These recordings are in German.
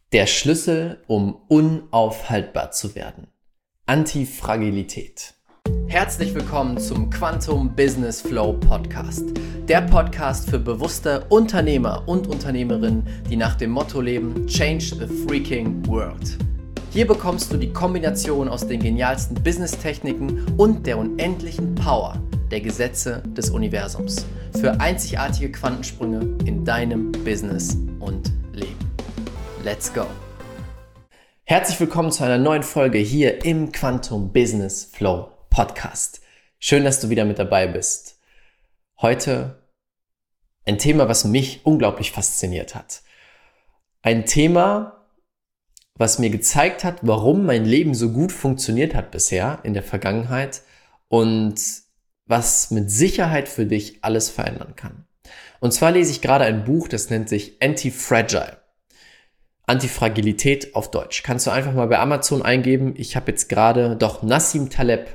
Der Schlüssel, um unaufhaltbar zu werden. Antifragilität. Herzlich willkommen zum Quantum Business Flow Podcast. Der Podcast für bewusste Unternehmer und Unternehmerinnen, die nach dem Motto leben: Change the freaking world. Hier bekommst du die Kombination aus den genialsten Business-Techniken und der unendlichen Power der Gesetze des Universums für einzigartige Quantensprünge in deinem Business und Leben. Let's go! Herzlich willkommen zu einer neuen Folge hier im Quantum Business Flow Podcast. Schön, dass du wieder mit dabei bist. Heute ein Thema, was mich unglaublich fasziniert hat. Ein Thema, was mir gezeigt hat, warum mein Leben so gut funktioniert hat bisher in der Vergangenheit und was mit Sicherheit für dich alles verändern kann. Und zwar lese ich gerade ein Buch, das nennt sich Anti-Fragile. Antifragilität auf Deutsch. Kannst du einfach mal bei Amazon eingeben. Ich habe jetzt gerade, Nassim Taleb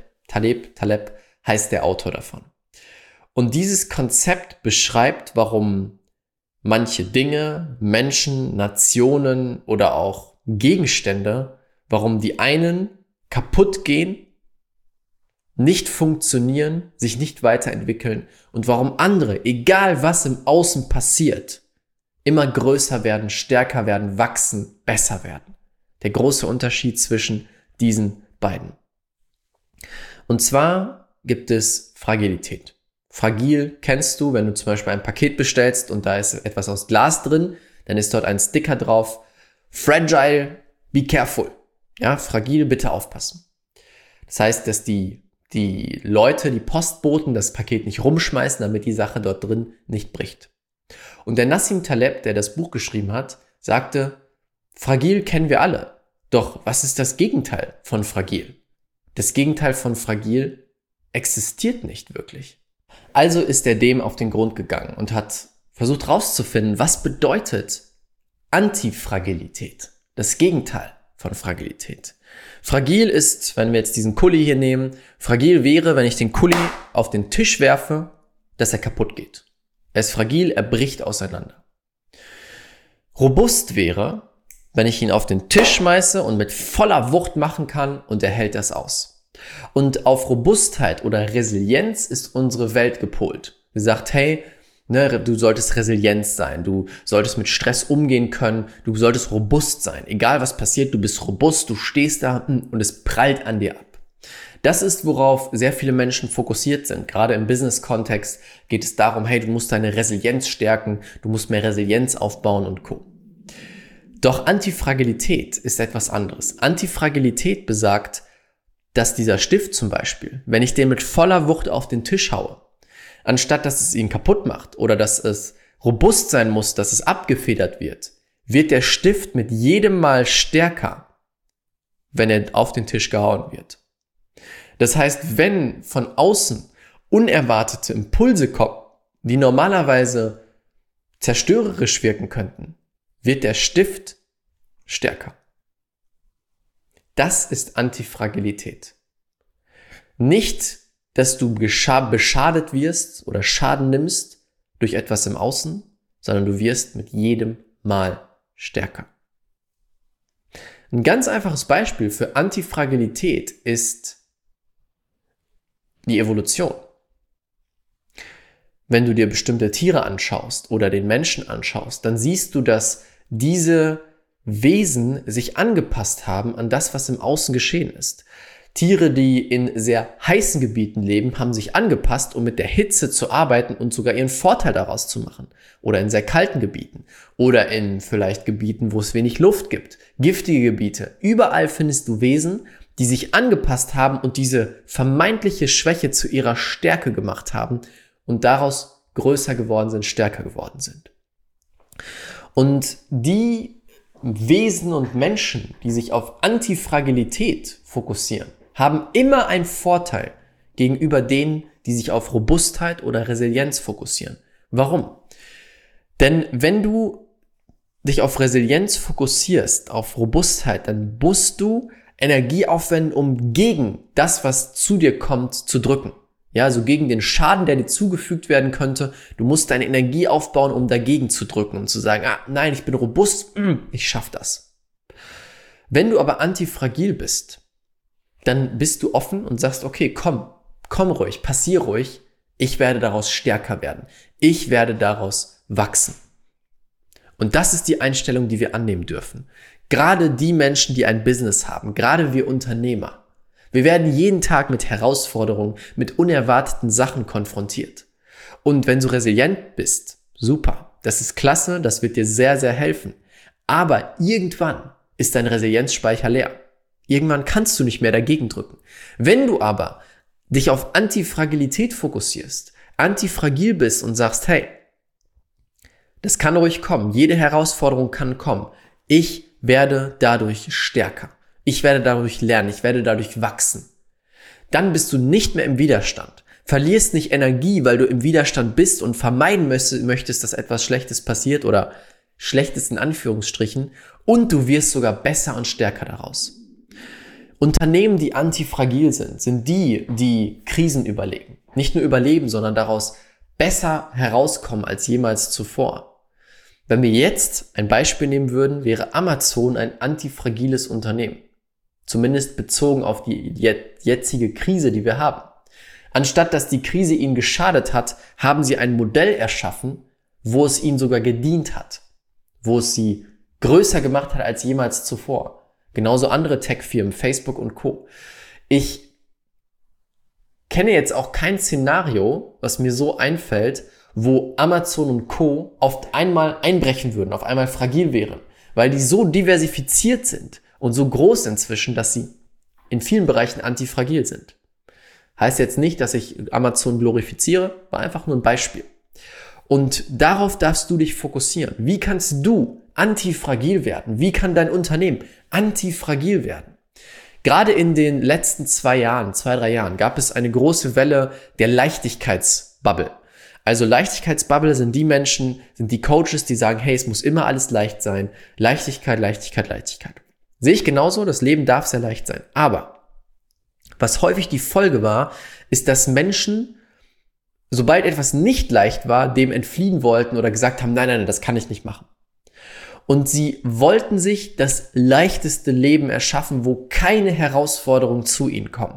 heißt der Autor davon. Und dieses Konzept beschreibt, warum manche Dinge, Menschen, Nationen oder auch Gegenstände, warum die einen kaputt gehen, nicht funktionieren, sich nicht weiterentwickeln und warum andere, egal was im Außen passiert, immer größer werden, stärker werden, wachsen, besser werden. Der große Unterschied zwischen diesen beiden. Und zwar gibt es Fragilität. Fragil kennst du, wenn du zum Beispiel ein Paket bestellst und da ist etwas aus Glas drin, dann ist dort ein Sticker drauf: Fragile, be careful. Ja, fragil, bitte aufpassen. Das heißt, dass die Leute, die Postboten, das Paket nicht rumschmeißen, damit die Sache dort drin nicht bricht. Und der Nassim Taleb, der das Buch geschrieben hat, sagte: Fragil kennen wir alle. Doch was ist das Gegenteil von fragil? Das Gegenteil von fragil existiert nicht wirklich. Also ist er dem auf den Grund gegangen und hat versucht herauszufinden, was bedeutet Antifragilität? Das Gegenteil von Fragilität. Fragil ist, wenn wir jetzt diesen Kuli hier nehmen, fragil wäre, wenn ich den Kuli auf den Tisch werfe, dass er kaputt geht. Er ist fragil, er bricht auseinander. Robust wäre, wenn ich ihn auf den Tisch schmeiße und mit voller Wucht machen kann und er hält das aus. Und auf Robustheit oder Resilienz ist unsere Welt gepolt. Sie sagt, hey, du solltest resilient sein, du solltest mit Stress umgehen können, du solltest robust sein. Egal was passiert, du bist robust, du stehst da und es prallt an dir ab. Das ist, worauf sehr viele Menschen fokussiert sind. Gerade im Business-Kontext geht es darum, hey, du musst deine Resilienz stärken, du musst mehr Resilienz aufbauen und Co. Doch Antifragilität ist etwas anderes. Antifragilität besagt, dass dieser Stift zum Beispiel, wenn ich den mit voller Wucht auf den Tisch haue, anstatt dass es ihn kaputt macht oder dass es robust sein muss, dass es abgefedert wird, wird der Stift mit jedem Mal stärker, wenn er auf den Tisch gehauen wird. Das heißt, wenn von außen unerwartete Impulse kommen, die normalerweise zerstörerisch wirken könnten, wird der Stift stärker. Das ist Antifragilität. Nicht, dass du beschadet wirst oder Schaden nimmst durch etwas im Außen, sondern du wirst mit jedem Mal stärker. Ein ganz einfaches Beispiel für Antifragilität ist die Evolution. Wenn du dir bestimmte Tiere anschaust oder den Menschen anschaust, dann siehst du, dass diese Wesen sich angepasst haben an das, was im Außen geschehen ist. Tiere, die in sehr heißen Gebieten leben, haben sich angepasst, um mit der Hitze zu arbeiten und sogar ihren Vorteil daraus zu machen. Oder in sehr kalten Gebieten. Oder in vielleicht Gebieten, wo es wenig Luft gibt. Giftige Gebiete. Überall findest du Wesen, die sich angepasst haben und diese vermeintliche Schwäche zu ihrer Stärke gemacht haben und daraus größer geworden sind, stärker geworden sind. Und die Wesen und Menschen, die sich auf Antifragilität fokussieren, haben immer einen Vorteil gegenüber denen, die sich auf Robustheit oder Resilienz fokussieren. Warum? Denn wenn du dich auf Resilienz fokussierst, auf Robustheit, dann musst du Energie aufwenden, um gegen das, was zu dir kommt, zu drücken. Ja, also gegen den Schaden, der dir zugefügt werden könnte. Du musst deine Energie aufbauen, um dagegen zu drücken und zu sagen, nein, ich bin robust, ich schaff das. Wenn du aber antifragil bist, dann bist du offen und sagst, okay, komm ruhig, passier ruhig, ich werde daraus stärker werden. Ich werde daraus wachsen. Und das ist die Einstellung, die wir annehmen dürfen. Gerade die Menschen, die ein Business haben, gerade wir Unternehmer, wir werden jeden Tag mit Herausforderungen, mit unerwarteten Sachen konfrontiert. Und wenn du resilient bist, super, das ist klasse, das wird dir sehr, sehr helfen. Aber irgendwann ist dein Resilienzspeicher leer. Irgendwann kannst du nicht mehr dagegen drücken. Wenn du aber dich auf Antifragilität fokussierst, antifragil bist und sagst, hey, das kann ruhig kommen, jede Herausforderung kann kommen. Ich werde dadurch stärker. Ich werde dadurch lernen, ich werde dadurch wachsen. Dann bist du nicht mehr im Widerstand. Verlierst nicht Energie, weil du im Widerstand bist und vermeiden möchtest, dass etwas Schlechtes passiert oder Schlechtes in Anführungsstrichen, und du wirst sogar besser und stärker daraus. Unternehmen, die antifragil sind die, die Krisen überleben. Nicht nur überleben, sondern daraus besser herauskommen als jemals zuvor. Wenn wir jetzt ein Beispiel nehmen würden, wäre Amazon ein antifragiles Unternehmen. Zumindest bezogen auf die jetzige Krise, die wir haben. Anstatt dass die Krise ihnen geschadet hat, haben sie ein Modell erschaffen, wo es ihnen sogar gedient hat. Wo es sie größer gemacht hat als jemals zuvor. Genauso andere Tech-Firmen, Facebook und Co. Ich kenne jetzt auch kein Szenario, was mir so einfällt, wo Amazon und Co. auf einmal einbrechen würden, auf einmal fragil wären. Weil die so diversifiziert sind und so groß inzwischen, dass sie in vielen Bereichen antifragil sind. Heißt jetzt nicht, dass ich Amazon glorifiziere, war einfach nur ein Beispiel. Und darauf darfst du dich fokussieren. Wie kannst du antifragil werden? Wie kann dein Unternehmen antifragil werden? Gerade in den letzten 2, 3 Jahren gab es eine große Welle der Leichtigkeitsbubble. Also Leichtigkeitsbubble sind die Menschen, sind die Coaches, die sagen, hey, es muss immer alles leicht sein. Leichtigkeit, Leichtigkeit, Leichtigkeit. Sehe ich genauso, das Leben darf sehr leicht sein. Aber was häufig die Folge war, ist, dass Menschen, sobald etwas nicht leicht war, dem entfliehen wollten oder gesagt haben, nein, das kann ich nicht machen. Und sie wollten sich das leichteste Leben erschaffen, wo keine Herausforderungen zu ihnen kommen.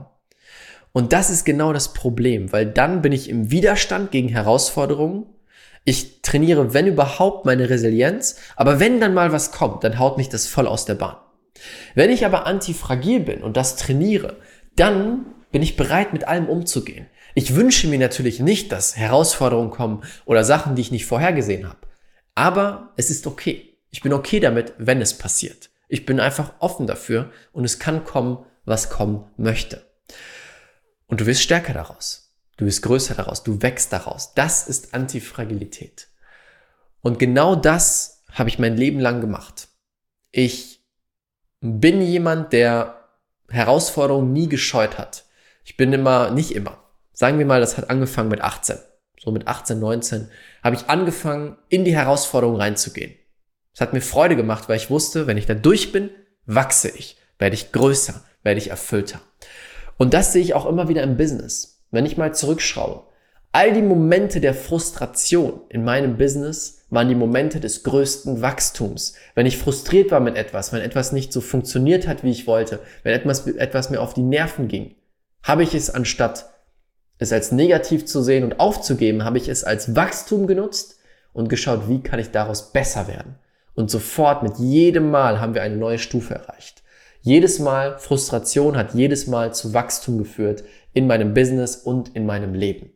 Und das ist genau das Problem, weil dann bin ich im Widerstand gegen Herausforderungen. Ich trainiere, wenn überhaupt, meine Resilienz, aber wenn dann mal was kommt, dann haut mich das voll aus der Bahn. Wenn ich aber antifragil bin und das trainiere, dann bin ich bereit, mit allem umzugehen. Ich wünsche mir natürlich nicht, dass Herausforderungen kommen oder Sachen, die ich nicht vorhergesehen habe. Aber es ist okay. Ich bin okay damit, wenn es passiert. Ich bin einfach offen dafür und es kann kommen, was kommen möchte. Und du wirst stärker daraus. Du wirst größer daraus. Du wächst daraus. Das ist Antifragilität. Und genau das habe ich mein Leben lang gemacht. Ich bin jemand, der Herausforderungen nie gescheut hat. Ich bin nicht immer. Sagen wir mal, das hat angefangen mit 18. So mit 18, 19 habe ich angefangen, in die Herausforderung reinzugehen. Es hat mir Freude gemacht, weil ich wusste, wenn ich da durch bin, wachse ich, werde ich größer, werde ich erfüllter. Und das sehe ich auch immer wieder im Business. Wenn ich mal zurückschaue, all die Momente der Frustration in meinem Business waren die Momente des größten Wachstums. Wenn ich frustriert war mit etwas, wenn etwas nicht so funktioniert hat, wie ich wollte, wenn etwas mir auf die Nerven ging, habe ich es, anstatt es als negativ zu sehen und aufzugeben, habe ich es als Wachstum genutzt und geschaut, wie kann ich daraus besser werden. Und sofort mit jedem Mal haben wir eine neue Stufe erreicht. Jedes Mal Frustration hat jedes Mal zu Wachstum geführt in meinem Business und in meinem Leben.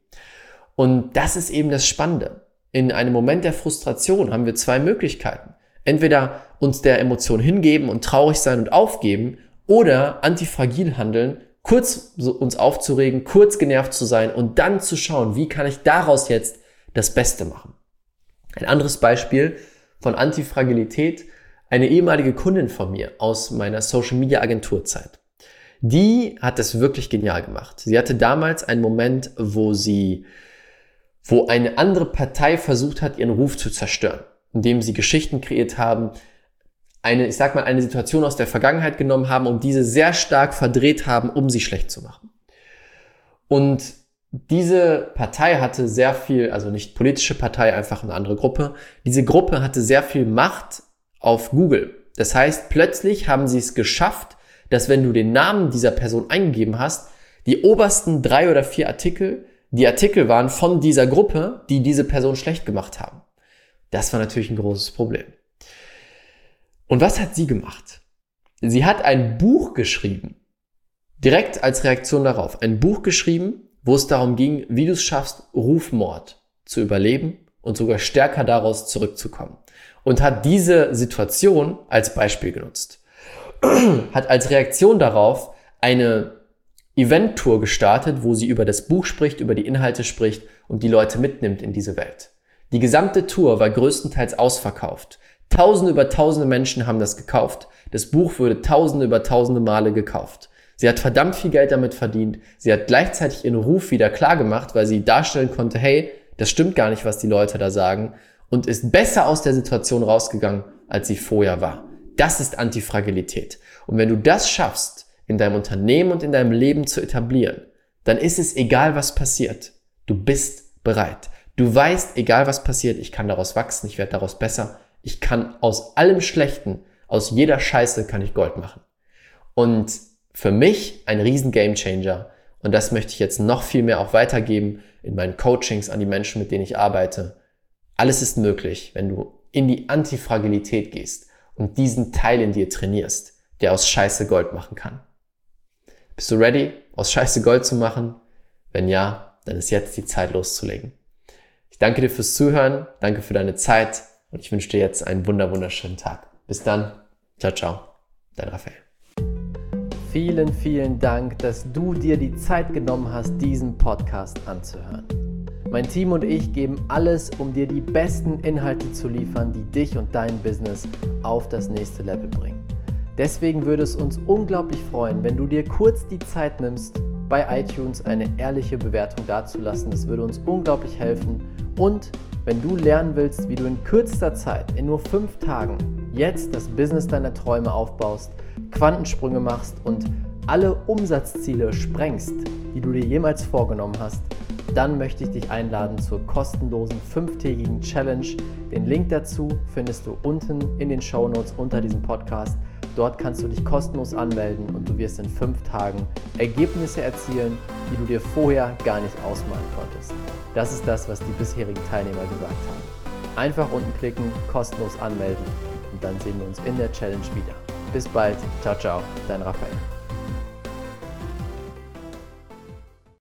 Und das ist eben das Spannende. In einem Moment der Frustration haben wir 2 Möglichkeiten. Entweder uns der Emotion hingeben und traurig sein und aufgeben oder antifragil handeln, kurz uns aufzuregen, kurz genervt zu sein und dann zu schauen, wie kann ich daraus jetzt das Beste machen. Ein anderes Beispiel von Antifragilität, eine ehemalige Kundin von mir aus meiner Social-Media-Agenturzeit. Die hat das wirklich genial gemacht. Sie hatte damals einen Moment, wo eine andere Partei versucht hat, ihren Ruf zu zerstören, indem sie Geschichten kreiert haben, eine Situation aus der Vergangenheit genommen haben und diese sehr stark verdreht haben, um sie schlecht zu machen. Und diese Partei hatte sehr viel, also nicht politische Partei, einfach eine andere Gruppe. Diese Gruppe hatte sehr viel Macht auf Google. Das heißt, plötzlich haben sie es geschafft, dass wenn du den Namen dieser Person eingegeben hast, die obersten 3 oder 4 Artikel, die Artikel waren von dieser Gruppe, die diese Person schlecht gemacht haben. Das war natürlich ein großes Problem. Und was hat sie gemacht? Sie hat ein Buch geschrieben, direkt als Reaktion darauf, ein Buch geschrieben, wo es darum ging, wie du es schaffst, Rufmord zu überleben und sogar stärker daraus zurückzukommen. Und hat diese Situation als Beispiel genutzt. Hat als Reaktion darauf eine Event-Tour gestartet, wo sie über das Buch spricht, über die Inhalte spricht und die Leute mitnimmt in diese Welt. Die gesamte Tour war größtenteils ausverkauft. Tausende über tausende Menschen haben das gekauft. Das Buch wurde tausende über tausende Male gekauft. Sie hat verdammt viel Geld damit verdient. Sie hat gleichzeitig ihren Ruf wieder klar gemacht, weil sie darstellen konnte, hey, das stimmt gar nicht, was die Leute da sagen, und ist besser aus der Situation rausgegangen, als sie vorher war. Das ist Antifragilität. Und wenn du das schaffst, in deinem Unternehmen und in deinem Leben zu etablieren, dann ist es egal, was passiert. Du bist bereit. Du weißt, egal was passiert, ich kann daraus wachsen, ich werde daraus besser. Ich kann aus allem Schlechten, aus jeder Scheiße kann ich Gold machen. Und für mich ein riesen Gamechanger. Und das möchte ich jetzt noch viel mehr auch weitergeben in meinen Coachings an die Menschen, mit denen ich arbeite. Alles ist möglich, wenn du in die Antifragilität gehst und diesen Teil in dir trainierst, der aus Scheiße Gold machen kann. Bist du ready, aus Scheiße Gold zu machen? Wenn ja, dann ist jetzt die Zeit loszulegen. Ich danke dir fürs Zuhören, danke für deine Zeit und ich wünsche dir jetzt einen wunderschönen Tag. Bis dann. Ciao, ciao. Dein Raphael. Vielen, vielen Dank, dass du dir die Zeit genommen hast, diesen Podcast anzuhören. Mein Team und ich geben alles, um dir die besten Inhalte zu liefern, die dich und dein Business auf das nächste Level bringen. Deswegen würde es uns unglaublich freuen, wenn du dir kurz die Zeit nimmst, bei iTunes eine ehrliche Bewertung dazulassen. Das würde uns unglaublich helfen. Und wenn du lernen willst, wie du in kürzester Zeit, in nur 5 Tagen, jetzt das Business deiner Träume aufbaust, Quantensprünge machst und alle Umsatzziele sprengst, die du dir jemals vorgenommen hast, dann möchte ich dich einladen zur kostenlosen 5-tägigen Challenge. Den Link dazu findest du unten in den Shownotes unter diesem Podcast. Dort kannst du dich kostenlos anmelden und du wirst in 5 Tagen Ergebnisse erzielen, die du dir vorher gar nicht ausmalen konntest. Das ist das, was die bisherigen Teilnehmer gesagt haben. Einfach unten klicken, kostenlos anmelden und dann sehen wir uns in der Challenge wieder. Bis bald. Ciao, ciao. Dein Raphael.